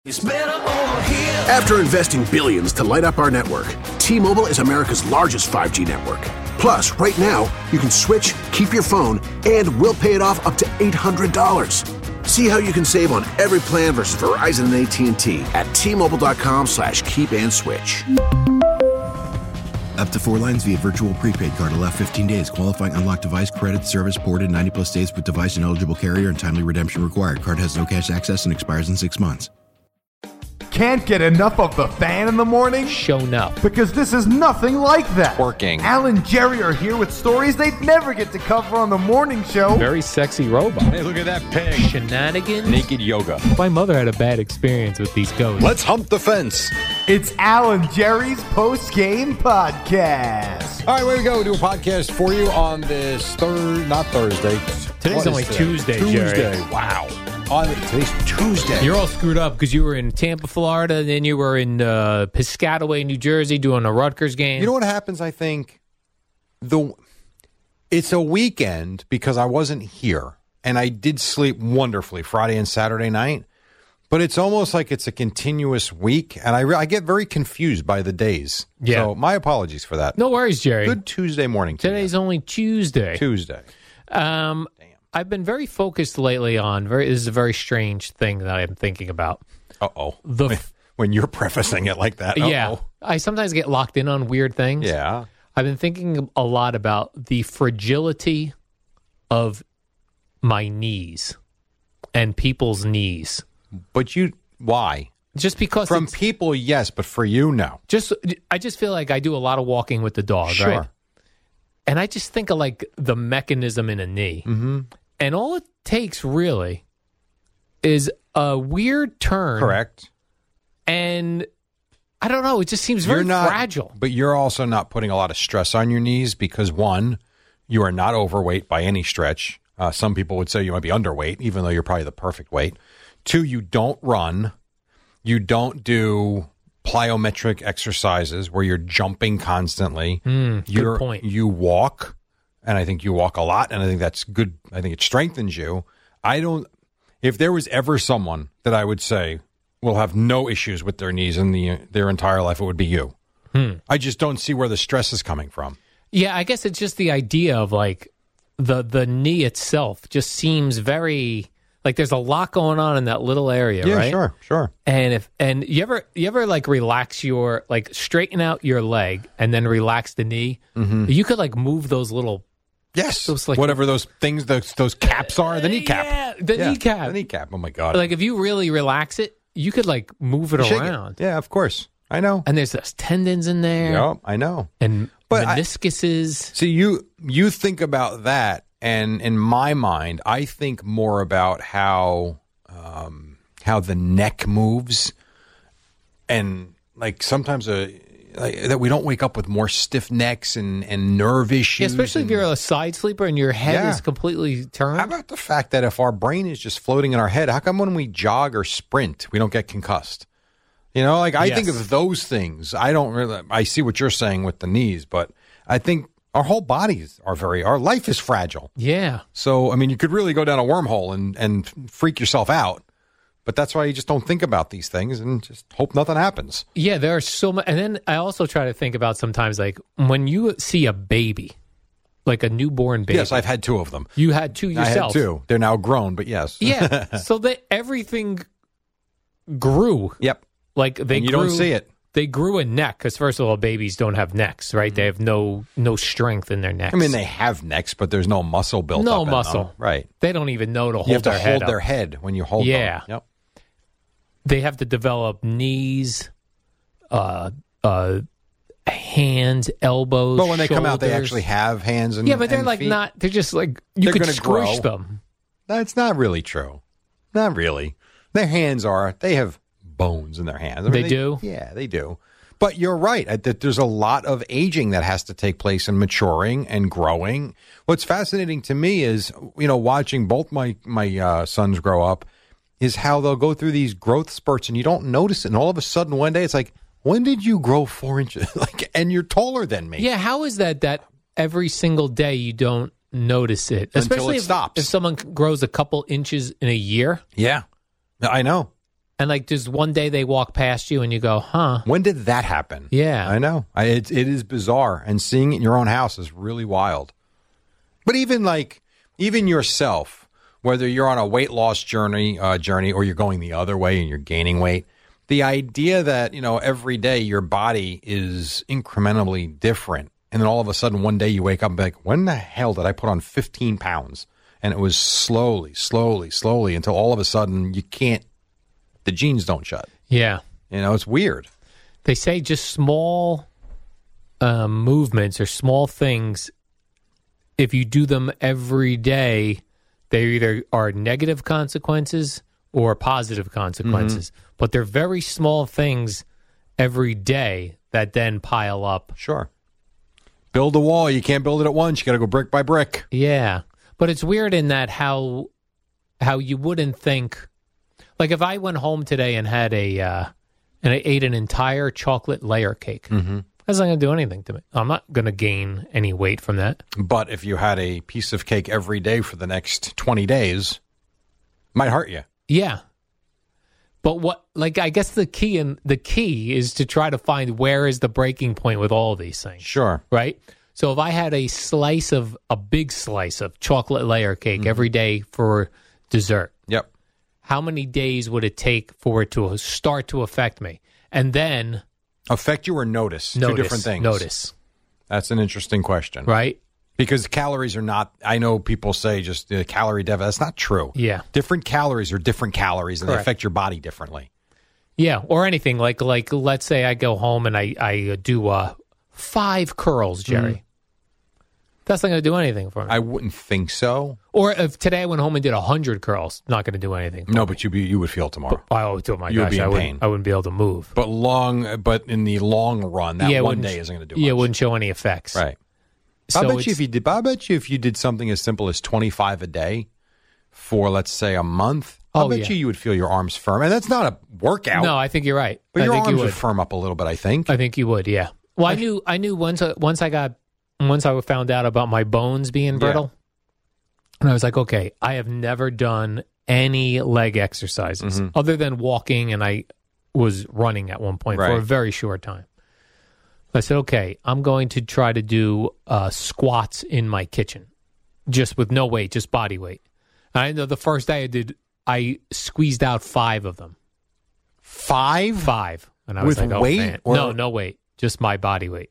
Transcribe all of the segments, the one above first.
After investing billions to light up our network, T-Mobile is America's largest 5G network. Plus, right now, you can switch, keep your phone, and we'll pay it off up to $800. See how you can save on every plan versus Verizon and AT&T at T-Mobile.com/keep-and-switch. Up to 4 lines via virtual prepaid card. Allow 15 days. Qualifying unlocked device credit service ported 90-plus days with device and eligible carrier and timely redemption required. Card has no cash access and expires in 6 months. Can't get enough of the Fan in the morning? Shown up. Because this is nothing like that. Twerking. Al and Jerry are here with stories they'd never get to cover on the morning show. Very sexy robot. Hey, look at that pig. Shenanigans. Naked yoga. My mother had a bad experience with these ghosts. Let's hump the fence. It's Al and Jerry's post-game podcast. All right, way to go. We'll do a podcast for you on this not Thursday. Today's only Tuesday, Jerry. Tuesday. Wow. Today's Tuesday. You're all screwed up because you were in Tampa, Florida, and then you were in Piscataway, New Jersey, doing a Rutgers game. You know what happens, I think? It's a weekend because I wasn't here, and I did sleep wonderfully Friday and Saturday night, but it's almost like it's a continuous week, and I get very confused by the days. Yeah. So my apologies for that. No worries, Jerry. Good Tuesday morning to Today's only Tuesday. I've been very focused lately on, this is a very strange thing that I'm thinking about. Uh-oh. When you're prefacing it like that. Uh-oh. Yeah. I sometimes get locked in on weird things. Yeah. I've been thinking a lot about the fragility of my knees and people's knees. But why? Just because from people, yes, but for you, no. I just feel like I do a lot of walking with the dog, sure. Right? And I just think of like the mechanism in a knee. Mm-hmm. And all it takes really is a weird turn. Correct. And I don't know, it just seems very fragile. But you're also not putting a lot of stress on your knees because, one, you are not overweight by any stretch. Some people would say you might be underweight, even though you're probably the perfect weight. 2, you don't run. You don't do plyometric exercises where you're jumping constantly. Good point. You walk, and I think you walk a lot, and I think that's good. I think it strengthens you. If there was ever someone that I would say will have no issues with their knees in their entire life, it would be you. I just don't see where the stress is coming from. Yeah, I guess it's just the idea of like the knee itself just seems very like there's a lot going on in that little area, right? Yeah, sure. And you ever like relax straighten out your leg and then relax the knee? Mm-hmm. You could like move those little whatever those things those caps are, the kneecap. Yeah, the kneecap. The kneecap. Oh my God. Like if you really relax it, you could like move it around. Yeah, of course. I know. And there's those tendons in there. Yeah, I know. And meniscuses. See, you think about that, and in my mind, I think more about how the neck moves, and like sometimes that we don't wake up with more stiff necks and nerve issues. Yeah, especially if you're a side sleeper and your head is completely turned. How about the fact that if our brain is just floating in our head, how come when we jog or sprint, we don't get concussed? You know, like I think of those things. I see what you're saying with the knees, but I think our whole bodies our life is fragile. Yeah. So, I mean, you could really go down a wormhole and freak yourself out. But that's why you just don't think about these things and just hope nothing happens. Yeah, there are so much. And then I also try to think about sometimes, like, when you see a baby, like a newborn baby. Yes, I've had 2 of them. You had 2 yourself. I had 2. They're now grown, but yes. Yeah, so that everything grew. Yep. Like they and you grew, don't see it. They grew a neck because, first of all, babies don't have necks, right? Mm-hmm. They have no strength in their necks. I mean, they have necks, but there's no muscle built up. No muscle. In them. Right. They don't even know to hold you have their to head hold up. their head when you hold them. Yeah. Yep. They have to develop knees, hands, elbows, But when they come out, they shoulders. actually have hands and yeah, but they're and like feet. not. They're just like you could squish grow. them. That's not really true. Not really. Their hands they have bones in their hands. I mean, they do? Yeah, they do. But you're right. That there's a lot of aging that has to take place in maturing and growing. What's fascinating to me is, watching both my sons grow up, is how they'll go through these growth spurts and you don't notice it. And all of a sudden one day it's like, when did you grow 4 inches? And you're taller than me. Yeah, how is that every single day you don't notice it? Until Especially it stops. If someone grows a couple inches in a year. Yeah, I know. And like, just one day they walk past you and you go, huh? When did that happen? Yeah. I know. It is bizarre. And seeing it in your own house is really wild. But even yourself, whether you're on a weight loss journey or you're going the other way and you're gaining weight, the idea that, every day your body is incrementally different. And then all of a sudden one day you wake up and be like, when the hell did I put on 15 pounds? And it was slowly until all of a sudden the jeans don't shut. Yeah. It's weird. They say just small movements or small things, if you do them every day, they either are negative consequences or positive consequences. Mm-hmm. But they're very small things every day that then pile up. Sure. Build a wall. You can't build it at once. You got to go brick by brick. Yeah. But it's weird in that how you wouldn't think, like if I went home today and had and I ate an entire chocolate layer cake, that's not going to do anything to me. I'm not going to gain any weight from that. But if you had a piece of cake every day for the next 20 days, it might hurt you. Yeah. But I guess the key is to try to find where is the breaking point with all of these things. Sure. Right? So if I had a big slice of chocolate layer cake every day for dessert. Yep. How many days would it take for it to start to affect me? And then... Affect you or notice? Two different things. Notice. That's an interesting question. Right? Because calories are not... I know people say just the calorie deficit. That's not true. Yeah. Different calories are different calories, and Correct. they affect your body differently. Yeah, or anything. Like let's say I go home and I do 5 curls, Jerry. That's not going to do anything for me. I wouldn't think so. Or if today I went home and did 100 curls, not going to do anything. No, but you would feel tomorrow. I always do. My You would gosh, be in I pain. wouldn't be able to move. But in the long run, that it one wouldn't- day isn't going to do much. Yeah, it wouldn't show any effects. Right. So I bet you if you did something as simple as 25 a day for, let's say, a month, I bet you would feel your arms firm. And that's not a workout. No, I think you're right. But I your think you arms would. would firm up a little bit, I think. I think you would. Yeah. Well, I knew once I found out about my bones being brittle, and I was like, okay, I have never done any leg exercises other than walking, and I was running at one point for a Right. very short time. I said, okay, I'm going to try to do squats in my kitchen, just with no weight, just body weight. And I know the first day I squeezed out 5 of them. 5? 5. And I was With like, oh, weight man. or- No weight, just my body weight.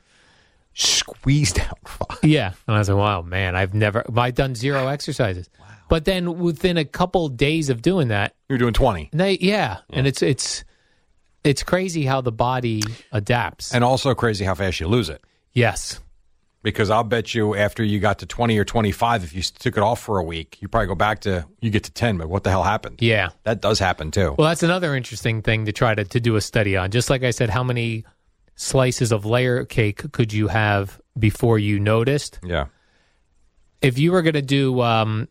Squeezed out 5. Yeah. And I was like, wow, man, I've done 0 exercises. Wow. But then within a couple days of doing that, You're doing 20. and it's crazy how the body adapts. And also crazy how fast you lose it. Yes. Because I'll bet you after you got to 20 or 25, if you took it off for a week, you probably go back to, you get to 10, but what the hell happened? Yeah. That does happen too. Well, that's another interesting thing to try to do a study on. Just like I said, how many slices of layer cake could you have before you noticed? Yeah. If you were going to do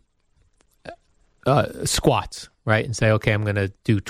squats, right, and say, okay, I'm going to do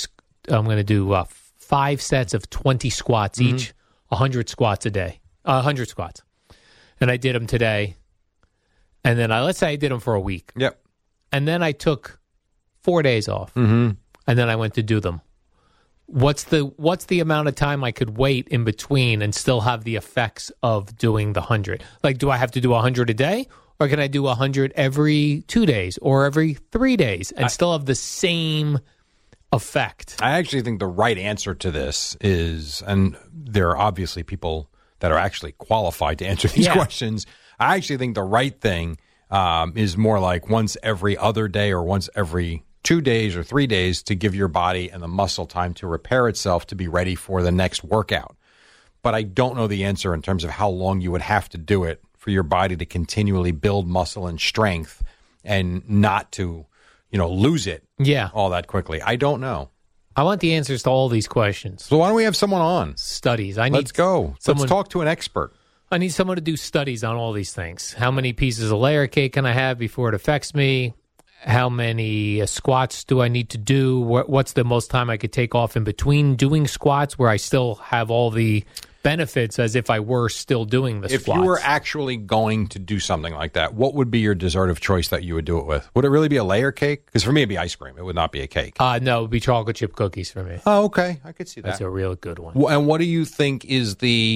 5 sets of 20 squats each, 100 squats a day, 100 squats. And I did them today. And then let's say I did them for a week. Yep. And then I took 4 days off. And then I went to do them. What's the amount of time I could wait in between and still have the effects of doing the 100? Like, do I have to do 100 a day? Or can I do 100 every 2 days or every 3 days and still have the same effect? I actually think the right answer to this is, and there are obviously people that are actually qualified to answer these questions. I actually think the right thing is more like once every other day or once every 2 days or 3 days to give your body and the muscle time to repair itself to be ready for the next workout. But I don't know the answer in terms of how long you would have to do it for your body to continually build muscle and strength and not to, lose it all that quickly. I don't know. I want the answers to all these questions. So why don't we have someone on? Studies. Let's go. Let's talk to an expert. I need someone to do studies on all these things. How many pieces of layer cake can I have before it affects me? How many squats do I need to do? What's the most time I could take off in between doing squats where I still have all the benefits as if I were still doing the If squats. you were actually going to do something like that, what would be your dessert of choice that you would do it with? Would it really be a layer cake? Because for me, it'd be ice cream. It would not be a cake. No, it would be chocolate chip cookies for me. Oh, okay. I could see that. That's a real good one. And what do you think is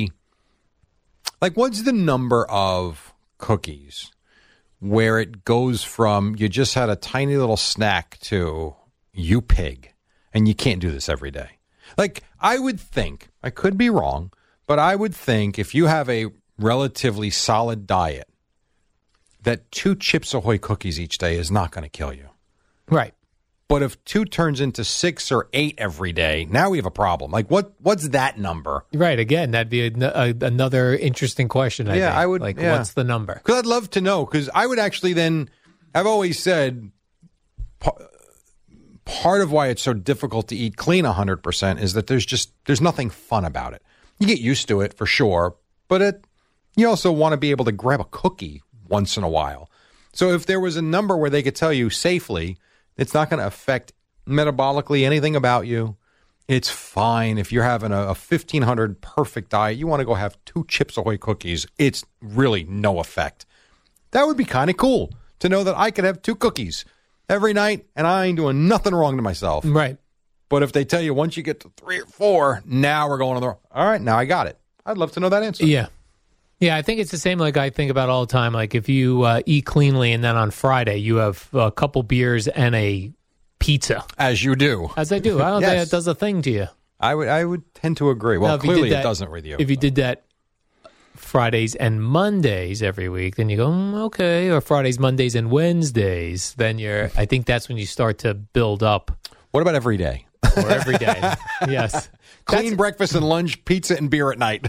what's the number of cookies where it goes from you just had a tiny little snack to you pig, and you can't do this every day? Like, I would think, I could be wrong, but I would think if you have a relatively solid diet, that 2 Chips Ahoy cookies each day is not going to kill you. Right. But if 2 turns into 6 or 8 every day, now we have a problem. Like, what's that number? Right. Again, that'd be another interesting question. I think. I would. Like, yeah. what's the number? Because I'd love to know. Because I would actually then. I've always said part of why it's so difficult to eat clean 100% is that there's nothing fun about it. You get used to it for sure, but you also want to be able to grab a cookie once in a while. So if there was a number where they could tell you safely, it's not going to affect metabolically anything about you. It's fine. If you're having a 1,500 perfect diet, you want to go have 2 Chips Ahoy cookies, it's really no effect. That would be kind of cool to know that I could have 2 cookies every night and I ain't doing nothing wrong to myself. Right. But if they tell you once you get to 3 or 4, now we're going on the all right, now I got it. I'd love to know that answer. Yeah. Yeah, I think it's the same like I think about all the time. Like if you eat cleanly and then on Friday you have a couple beers and a pizza. As you do. As I do. I don't think Yes. it does a thing to you. I would tend to agree. Well, Now, if you clearly did that- it doesn't with you. If you did that Fridays and Mondays every week, then you go, okay. Or Fridays, Mondays, and Wednesdays, then I think that's when you start to build up. What about every day? Or every day. Yes. Clean breakfast and lunch, pizza and beer at night.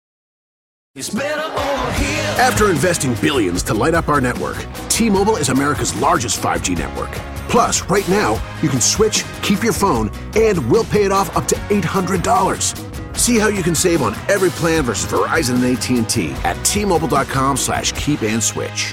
After investing billions to light up our network, T-Mobile is America's largest 5G network. Plus, right now, you can switch, keep your phone, and we'll pay it off up to $800. See how you can save on every plan versus Verizon and AT&T at T-Mobile.com/keep-and-switch.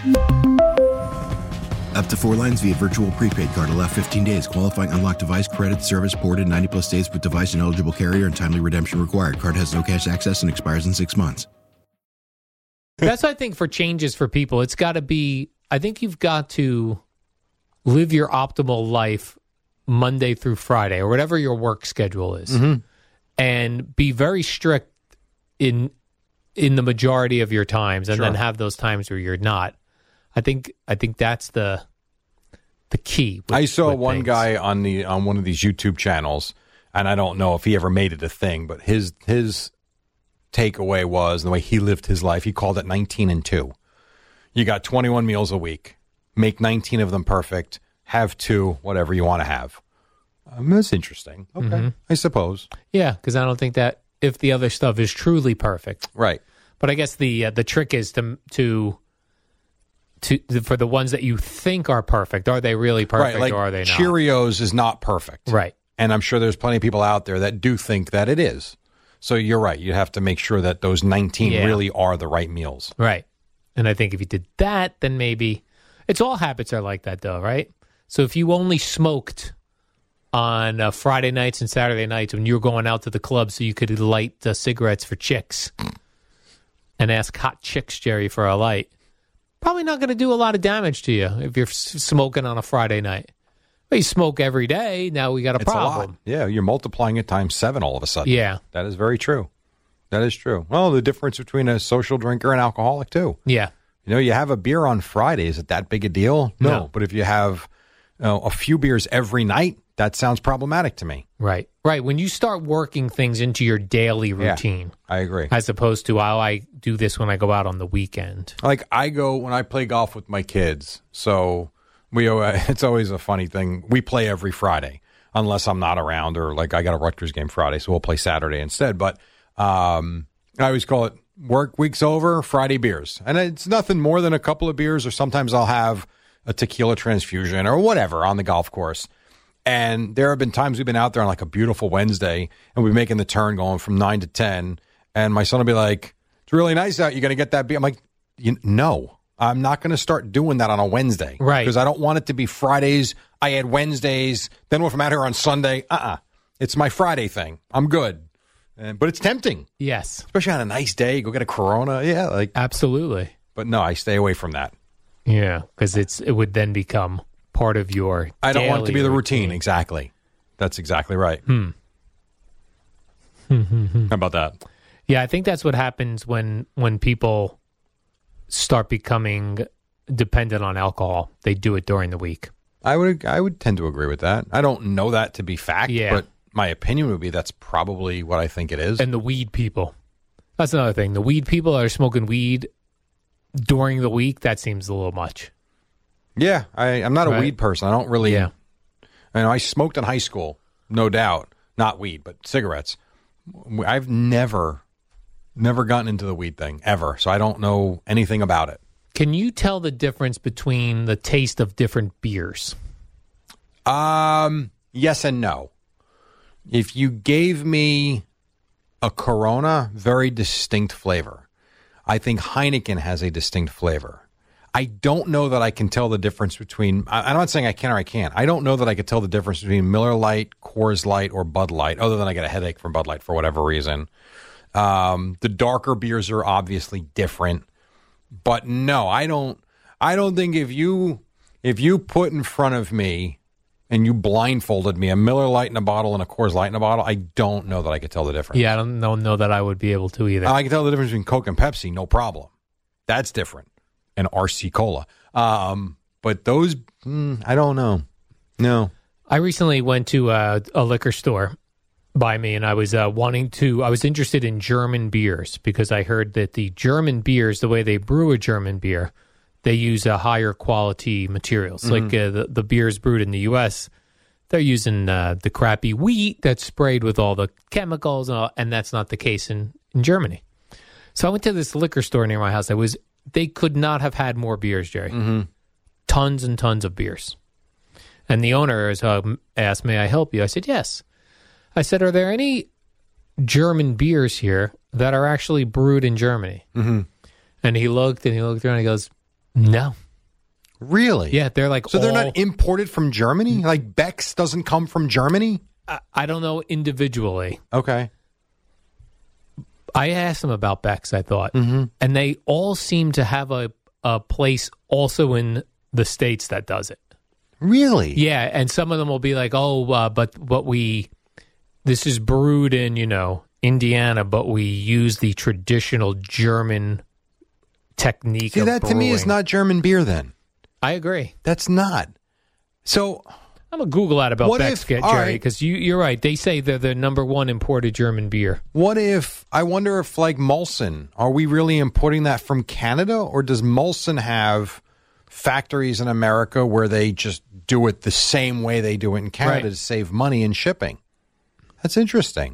Up to 4 lines via virtual prepaid card. Allow 15 days. Qualifying unlocked device credit service ported 90-plus days with device and eligible carrier and timely redemption required. Card has no cash access and expires in 6 months. That's, I think, for changes for people. It's got to be, I think you've got to live your optimal life Monday through Friday or whatever your work schedule is, and be very strict in the majority of your times, and then have those times where you're not. I think that's the key. I saw one things. guy on one of these YouTube channels, and I don't know if he ever made it a thing, but his takeaway was the way he lived his life. He called it 19 and 2. You got 21 meals a week. Make 19 of them perfect. Have 2, whatever you want to have. That's interesting. Okay, I suppose. Yeah, because I don't think that if the other stuff is truly perfect, Right. but I guess the trick is to for the ones that you think are perfect, are they really perfect Right, like or are they not? Cheerios is not perfect. Right. And I'm sure there's plenty of people out there that do think that it is. So you're right. You have to make sure that those 19 really are the right meals. Right. And I think if you did that, then maybe it's all habits are like that, though, right? So if you only smoked on Friday nights and Saturday nights when you were going out to the club so you could light cigarettes for chicks and ask hot chicks, Jerry, for a light, probably not going to do a lot of damage to you if you're smoking on a Friday night. But you smoke every day, now we got a It's problem. a lot. Yeah, you're multiplying it times 7 all of a sudden. Yeah. That is very true. That is true. Well, the difference between a social drinker and alcoholic, too. Yeah. You know, you have a beer on Friday. Is it that big a deal? No. But if you have a few beers every night, that sounds problematic to me. Right. Right. When you start working things into your daily routine, I agree. as opposed to how I do this when I go out on the weekend. Like I go when I play golf with my kids. So it's always a funny thing. We play every Friday unless I'm not around or like I got a Rutgers game Friday, so we'll play Saturday instead. But I always call it work week's over, Friday beers. And it's nothing more than a couple of beers, or sometimes I'll have a tequila transfusion or whatever on the golf course. And there have been times we've been out there on like a beautiful Wednesday and we're making the turn going from 9 to 10. And my son will be like, it's really nice out. You going to get that beer? I'm like, no, I'm not going to start doing that on a Wednesday. Right. Because I don't want it to be Fridays. I had Wednesdays. Then if I'm out here on Sunday, It's my Friday thing. I'm good. But it's tempting, Yes, especially on a nice day. Go get a Corona. Yeah, like. absolutely. But no, I stay away from that. Yeah, because it would then become part of your. I don't want it to be the daily routine. Exactly. That's exactly right. How about that? Yeah, I think that's what happens when people start becoming dependent on alcohol. They do it during the week. I would tend to agree with that. I don't know that to be fact, but my opinion would be that's probably what I think it is. And the weed people. That's another thing. The weed people that are smoking weed during the week, that seems a little much. Yeah, I'm not a Right. weed person. I don't really. Yeah. I smoked in high school, no doubt. Not weed, but cigarettes. I've never gotten into the weed thing ever, so I don't know anything about it. Can you tell the difference between the taste of different beers? Yes and no. If you gave me a Corona, very distinct flavor. I think Heineken has a distinct flavor. I don't know that I can tell the difference between. I'm not saying I can or I can't. I don't know that I could tell the difference between Miller Lite, Coors Light, or Bud Light, other than I get a headache from Bud Light for whatever reason. The darker beers are obviously different, but no, I don't think if you put in front of me and you blindfolded me a Miller Lite in a bottle and a Coors Light in a bottle, I don't know that I could tell the difference. Yeah, I don't know that I would be able to either. I can tell the difference between Coke and Pepsi, no problem. That's different. And RC Cola. But those, I don't know. No. I recently went to a liquor store by me, and I was I was interested in German beers because I heard that the German beers, the way they brew a German beer, they use a higher quality materials. Like the beers brewed in the U.S., they're using the crappy wheat that's sprayed with all the chemicals, and that's not the case in Germany. So I went to this liquor store near my house. They could not have had more beers, Jerry. Tons and tons of beers. And the owner asked, may I help you? I said, yes. I said, are there any German beers here that are actually brewed in Germany? And he looked around and he goes, no. Really? Yeah, they're like So they're not imported from Germany? Like Beck's doesn't come from Germany? I don't know individually. Okay. I asked them about Beck's, I thought. And they all seem to have a place also in the States that does it. Really? Yeah, and some of them will be like, but this is brewed in, Indiana, but we use the traditional German technique See, of that to me is brewing. not German beer then. I agree. That's not. So I'm going to Google that about What Beck's, if- all Jerry, right. because you're right. They say they're the number one imported German beer. I wonder if like Molson, are we really importing that from Canada, or does Molson have factories in America where they just do it the same way they do it in Canada Right. to save money in shipping? That's interesting.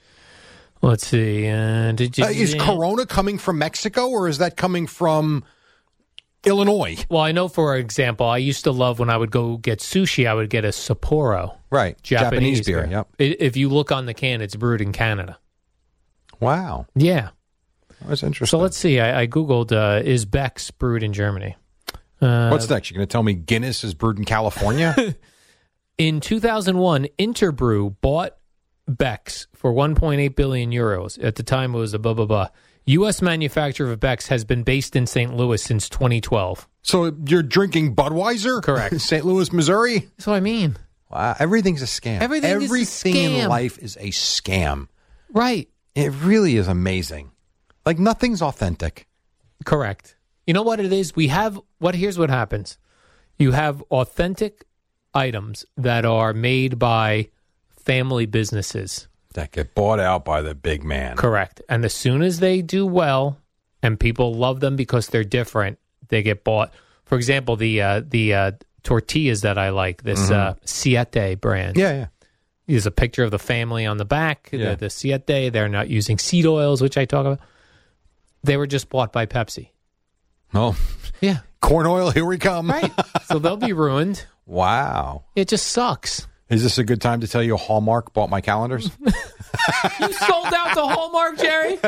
Let's see. Is Corona coming from Mexico, or is that coming from Illinois? Well, I know, for example, I used to love when I would go get sushi, I would get a Sapporo. Right. Japanese beer. Yep. If you look on the can, it's brewed in Canada. Wow. Yeah. That's interesting. So let's see. I Googled, is Beck's brewed in Germany? What's next? You're going to tell me Guinness is brewed in California? In 2001, Interbrew bought Beck's for 1.8 billion euros. At the time, it was a blah, blah, blah. U.S. manufacturer of Beck's has been based in St. Louis since 2012. So you're drinking Budweiser? Correct. St. Louis, Missouri? That's what I mean. Wow. Everything's a scam. Everything is a Everything in scam. life is a scam. Right. It really is amazing. Like nothing's authentic. Correct. You know what it is? Here's what happens. You have authentic items that are made by family businesses. That get bought out by the big man. Correct. And as soon as they do well and people love them because they're different, they get bought. For example, the tortillas that I like, this Siete brand. Yeah. There's a picture of the family on the back, Yeah. the Siete. They're not using seed oils, which I talk about. They were just bought by Pepsi. Oh, Yeah. corn oil, here we come. Right. So they'll be ruined. Wow. It just sucks. Is this a good time to tell you Hallmark bought my calendars? You sold out to Hallmark, Jerry?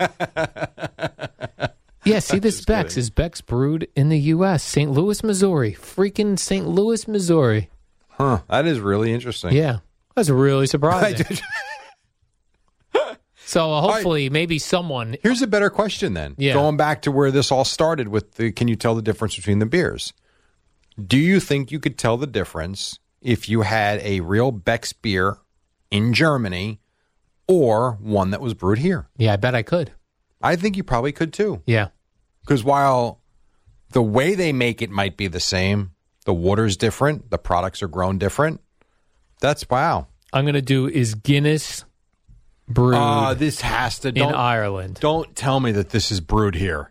Yeah, see this Beck's. kidding. Is Beck's brewed in the U.S., St. Louis, Missouri. Freaking St. Louis, Missouri. Huh. That is really interesting. Yeah. That's really surprising. So hopefully, maybe someone. Here's a better question then. Yeah. Going back to where this all started with can you tell the difference between the beers? Do you think you could tell the difference if you had a real Beck's beer in Germany or one that was brewed here? Yeah, I bet I could. I think you probably could too. Yeah. Because while the way they make it might be the same, the water's different, the products are grown different. That's wow. I'm going to do is Guinness brewed This has to in Ireland. Don't tell me that this is brewed here.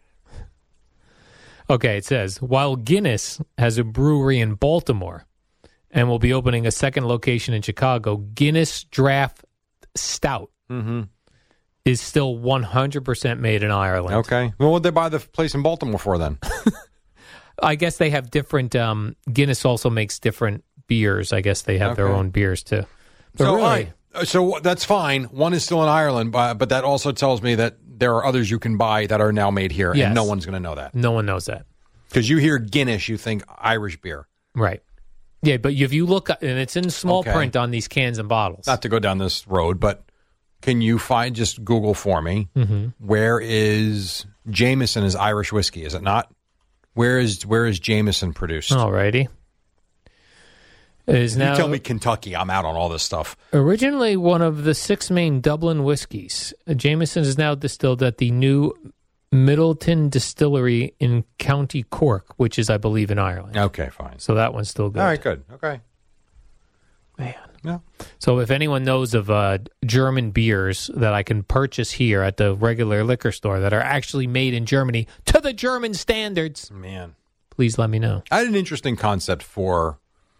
Okay, it says, while Guinness has a brewery in Baltimore and will be opening a second location in Chicago, Guinness Draft Stout is still 100% made in Ireland. Okay. Well, what'd they buy the place in Baltimore for then? I guess they have different, Guinness also makes different beers. I guess they have their own beers too. But So, really, all right. So that's fine. One is still in Ireland, but that also tells me that there are others you can buy that are now made here, Yes. and no one's going to know that. no one knows that. Because you hear Guinness, you think Irish beer. Right. Yeah, but if you look, and it's in small Okay. print on these cans and bottles. Not to go down this road, but can you just Google for me, where is Jameson is Irish whiskey, is it not? Where is Jameson produced? Alrighty. It is now You tell me Kentucky, I'm out on all this stuff. originally one of the 6 main Dublin whiskeys. Jameson is now distilled at the new Middleton Distillery in County Cork, which is, I believe, in Ireland. Okay, fine. So that one's still good. All right, good. Okay. Man. Yeah. So if anyone knows of German beers that I can purchase here at the regular liquor store that are actually made in Germany to the German standards, Man. please let me know. I had an interesting concept for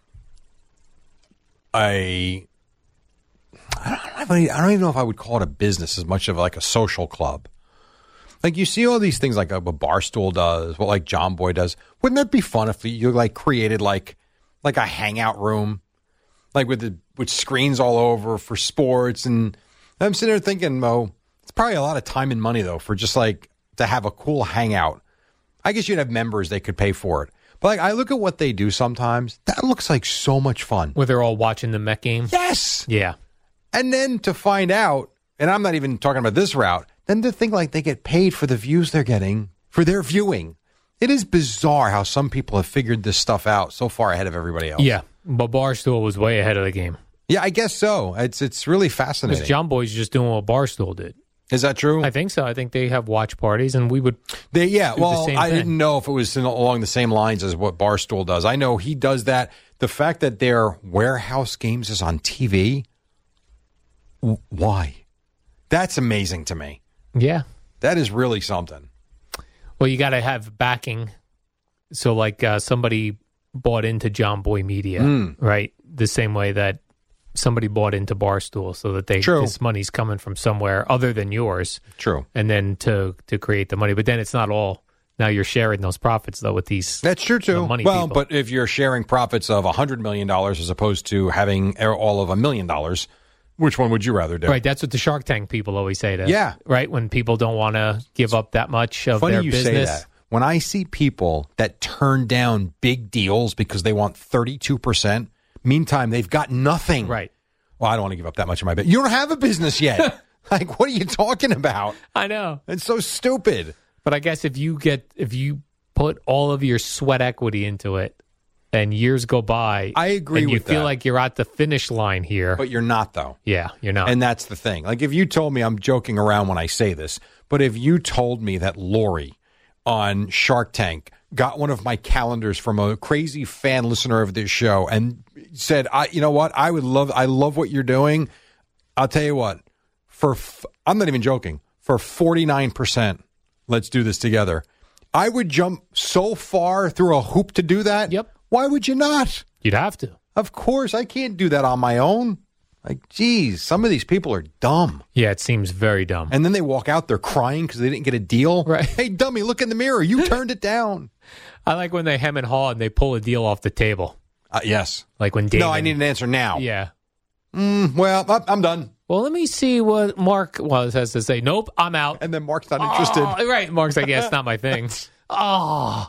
I don't even know if I would call it a business as much of like a social club. Like you see all these things like what Barstool does, what like John Boy does. Wouldn't that be fun if you like created like a hangout room, like with screens all over for sports? And I'm sitting there thinking, Mo, it's probably a lot of time and money though for just like to have a cool hangout. I guess you'd have members, they could pay for it. But like I look at what they do sometimes, that looks like so much fun. Where they're all watching the Met game? Yes. Yeah. And then to find out, and I'm not even talking about this route, then to think like they get paid for the views they're getting for their viewing. It is bizarre how some people have figured this stuff out so far ahead of everybody else. Yeah. But Barstool was way ahead of the game. Yeah, I guess so. It's really fascinating. Because John Boy's just doing what Barstool did. Is that true? I think so. I think they have watch parties, and we would. Well, same I thing. didn't know if it was along the same lines as what Barstool does. I know he does that. The fact that their warehouse games is on TV, why? That's amazing to me. Yeah. That is really something. Well, you got to have backing. So, like, somebody bought into John Boy Media, right? The same way that somebody bought into Barstool, so that True. this money's coming from somewhere other than yours. True. And then to create the money. But then it's not all. Now you're sharing those profits, though, with these. That's true, too. the money Well, people. but if you're sharing profits of $100 million as opposed to having all of $1 million, which one would you rather do? Right, that's what the Shark Tank people always say. Yeah. Right, when people don't want to give up that much of Funny their you business. say that. When I see people that turn down big deals because they want 32%, meantime, they've got nothing. Right. Well, I don't want to give up that much of my business. You don't have a business yet. Like, what are you talking about? I know. It's so stupid. But I guess if you put all of your sweat equity into it and years go by, I agree and you with feel that. like you're at the finish line here. But you're not, though. Yeah, you're not. And that's the thing. Like, if you told me, I'm joking around when I say this, but if you told me that Lori on Shark Tank got one of my calendars from a crazy fan listener of this show and said, you know what, I love what you're doing. I'll tell you what, I'm not even joking, for 49%, let's do this together. I would jump so far through a hoop to do that. Yep. Why would you not? You'd have to. Of course, I can't do that on my own. Like, geez, some of these people are dumb. Yeah, it seems very dumb. And then they walk out, they're crying because they didn't get a deal. Right. Hey, dummy, look in the mirror. You turned it down. I like when they hem and haw and they pull a deal off the table. Yes. Like when David. No, I need an answer now. Yeah. Well, I'm done. Well, let me see what Mark has to say. Nope, I'm out. And then Mark's not interested. Oh, right. Mark's like, yeah, it's not my thing. Oh.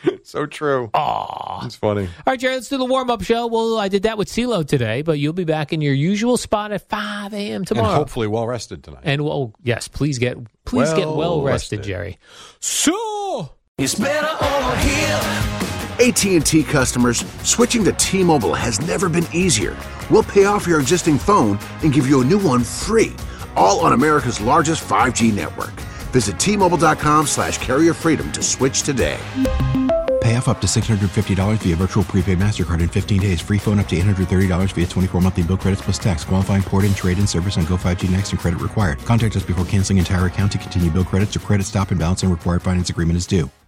So true. Aw. It's funny. All right, Jerry, let's do the warm-up show. Well, I did that with CeeLo today, but you'll be back in your usual spot at 5 a.m. tomorrow. And hopefully well-rested tonight. And, yes, please get well-rested, Jerry. So... It's better over here. AT&T customers, switching to T-Mobile has never been easier. We'll pay off your existing phone and give you a new one free, all on America's largest 5G network. Visit T-Mobile.com/carrier freedom to switch today. Pay off up to $650 via virtual prepaid MasterCard in 15 days. Free phone up to $830 via 24 monthly bill credits plus tax. Qualifying port-in, trade-in service on Go 5G Next and credit required. Contact us before canceling entire account to continue bill credits or credit stop and balance on required finance agreement is due.